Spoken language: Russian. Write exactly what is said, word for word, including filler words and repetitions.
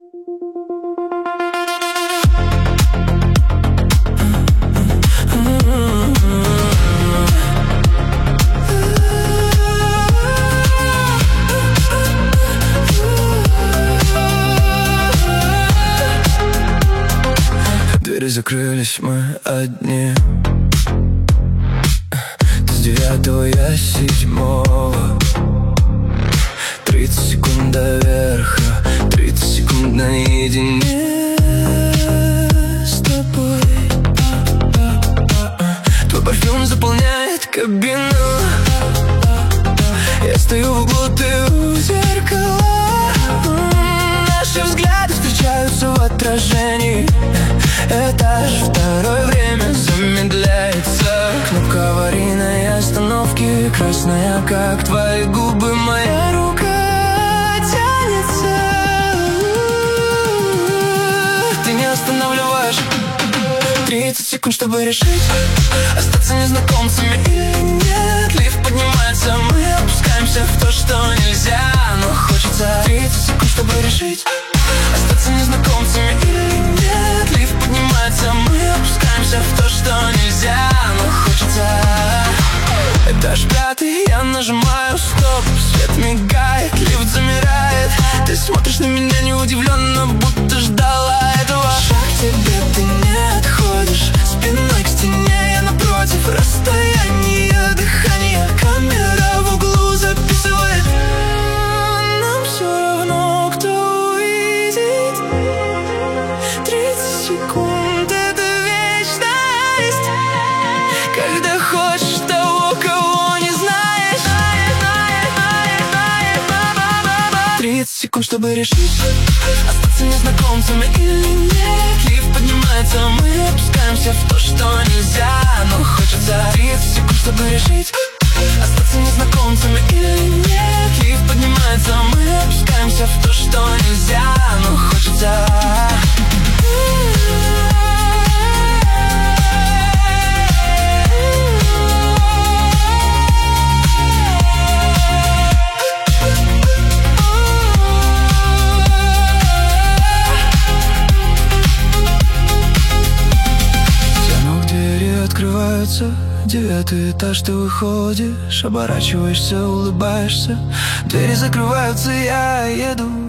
Двери закрылись, мы одни. Ты с девятого, я с седьмого. Тридцать секунд до верха, тридцать секунд наедине с тобой. Твой парфюм заполняет кабину. Я стою в углу, ты у зеркала. Наши взгляды встречаются в отражении. Этаж второй, время замедляется. Кнопка аварийной остановки, красная, как твои губы. Моя рука тянется. Ты не останавливаешь. Тридцать секунд, чтобы решить, остаться незнакомцами или нет. Лифт поднимается, мы опускаемся в то, что нельзя, но хочется. Тридцать секунд, чтобы решить, остаться незнакомцами или нет. Лифт поднимается, мы опускаемся в то, что нельзя, но хочется. Этаж пятый, я нажимаю стоп. Свет мигает, лифт замирает. Ты смотришь на меня неудивленно, будто ждала этого. Шаг к тебе, ты не отходишь. Спиной к стене, я напротив. Расстояние, дыхание. Камера в углу записывает. Нам все равно, кто увидит. Тридцать секунд — это вечность. Когда хочешь того, кого не знаешь. Тридцать секунд, чтобы решить, остаться незнакомцами или нет. Лифт поднимается, мы опускаемся в то, что нельзя, но хочется. Тридцать секунд, чтобы решить, остаться незнакомцами или нет. Лифт поднимается, мы опускаемся в то, что нельзя, но хочется. Открываются, девятый этаж, ты выходишь, оборачиваешься, улыбаешься. Двери закрываются, я еду.